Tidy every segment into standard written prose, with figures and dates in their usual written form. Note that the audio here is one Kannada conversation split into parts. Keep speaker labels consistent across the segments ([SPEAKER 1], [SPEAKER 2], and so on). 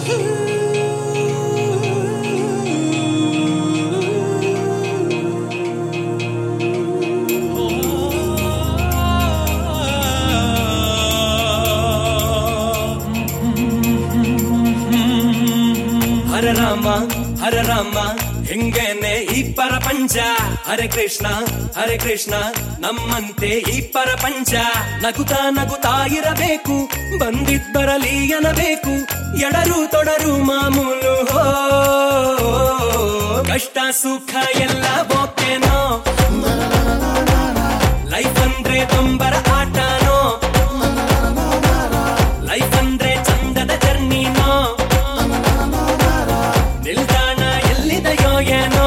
[SPEAKER 1] ಹರ ರಾಮ ಹಿಂಗೇನೆ ಈ ಪರಪಂಚ. ಹರೇ ಕೃಷ್ಣ ನಮ್ಮಂತೆ ಈ ಪರಪಂಚ. ನಗುತ್ತಾ ನಗುತ್ತಾ ಇರಬೇಕು, ಬಂದಿದ್ದರಲಿ ಎನ್ನಬೇಕು, ಎಡರು ತೊಡರು ಮಾಮೂಲು. ಕಷ್ಟ ಸುಖ ಎಲ್ಲ ಓಕೆನೋ, ಲೈಫ್ ಅಂದ್ರೆ ತೊಂಬರ ಆಟನೋ, ಲೈಫ್ ಅಂದ್ರೆ ಚಂದದ ಜರ್ನಿನೋ, ನಿಲ್ದಾಣ ಎಲ್ಲಿದೆಯೋ ಏನೋ.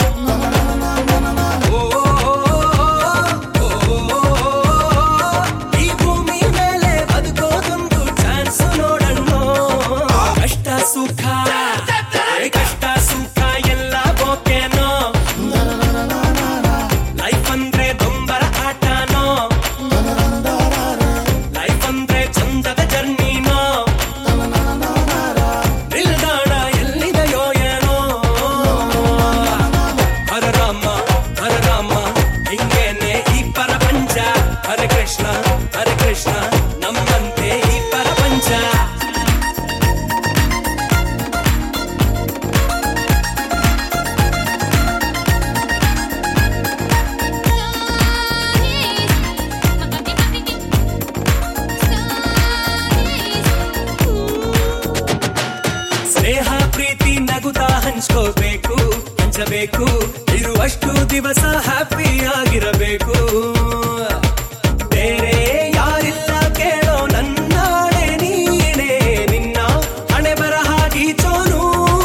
[SPEAKER 1] ಈ ಭೂಮಿ ಮೇಲೆ ಬದುಕೋದೊಂದು ಚಾನ್ಸ್ ನೋಡಣ್ಣೋ. ಕಷ್ಟ ಸುಖ ಎಲ್ಲ ಓಕೆನೋ, ಲೈಫ್ ಅಂದ್ರೆ ದೊಂಬರ ಆಟನೋ, ಲೈಫ್ ಅಂದ್ರೆ ಚಂದದ ಜರ್ನಿನೋ, ನಿಲ್ದಾಣ ಎಲ್ಲಿದೆಯೋ ಏನೋ. ಹರ ರಾಮ ಹಿಂಗೇನೆ ಈ ಪರಪಂಚ. ಹರೇ ಕೃಷ್ಣ ನಮ್ಮಂತೆ ಈ ಪರಪಂಚ. ಸ್ನೇಹ ಪ್ರೀತಿ ನಗುತ್ತಾ ಹಂಚಬೇಕು, ಇರುವಷ್ಟು ದಿವಸ ಹ್ಯಾಪಿ ಆಗಿರಬೇಕು. ಬೇರೆ ಯಾರಿಲ್ಲ ಕೇಳೋ ನನ್ನಾಳೆ ನೀನೇ, ನಿನ್ನ ಹಣೆ ಬರಹ ಗೀಚೋನು.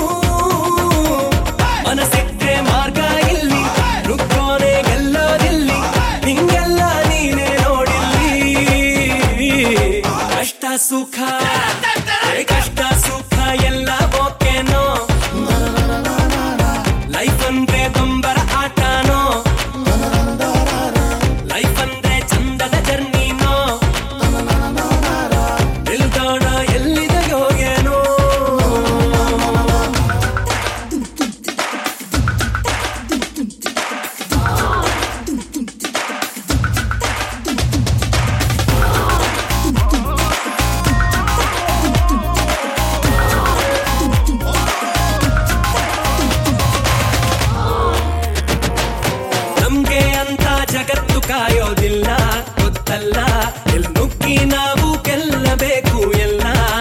[SPEAKER 1] ಮನಸ್ಸಿದ್ರೆ ಮಾರ್ಗ ಇಲ್ಲಿ, ನುಗ್ಗೋನೆ ಗೆಲ್ಲೋದಿಲ್ಲಿ, ನಿಂಗೆಲ್ಲ ನೀನೇ ನೋಡಿಲ್ಲಿ. ಕಷ್ಟ ಸುಖ ಎಲ್ಲ ಓಕೆನೋ, ಲೈಫ್ ಅಂದ್ರೆ ದೊಂಬರ ಆಟನೋ, ಲೈಫ್ ಅಂದ್ರೆ ಚಂದದ ಜರ್ನಿನೋ, ನಿಲ್ದಾಣ ಎಲ್ಲಿದೆಯೋ ಏನೋ. ನಮ್ಗೆ ಅಂತ ಜಗತ್ತು ಕಾಯೋದಿಲ್ಲ, ಗೊತ್ತಲ್ಲ, ಎಲ್ಲಿ ನುಗ್ಗಿ ನಾವು ಗೆಲ್ಲಬೇಕು ಎಲ್ಲ.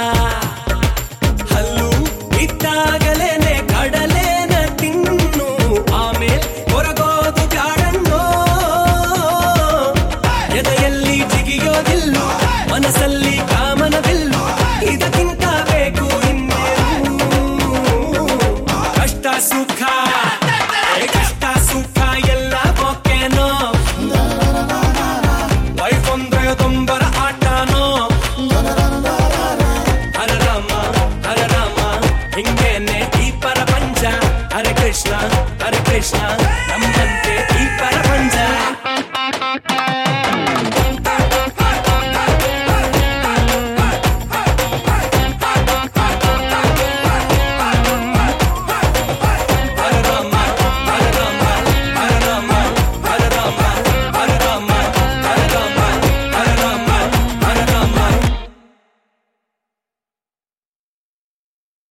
[SPEAKER 1] ಹಲ್ಲು ಇದ್ದಾಗಲೇನೆ ಕಡಲೇನ ತಿನ್ನು, ಆಮೇಲೆ ಹೊರಗೋದು ಬ್ಯಾಡಣ್ಣೋ. ಎದೆಯಲ್ಲಿ ಜಿಗಿಯೋದಿಲ್ಲು, ಮನಸ್ಸಲ್ಲಿ ಕಾಮನವಿಲ್ಲು, ಇದಕ್ಕಿಂತ ಬೇಕು ಇನ್ನೇನು. ಕಷ್ಟ ಸುಖ ಎಲ್ಲ ಓಕೆನೋ, ಲೈಫ್ ಅಂದ್ರೆ ತೊಂಬರ ಆಟನೋ. ಹರ ರಾಮ ಹಿಂಗೇನೆ ಈ ಪರಪಂಚ. ಹರೇ ಕೃಷ್ಣ ನಮ್ಮಂತೆ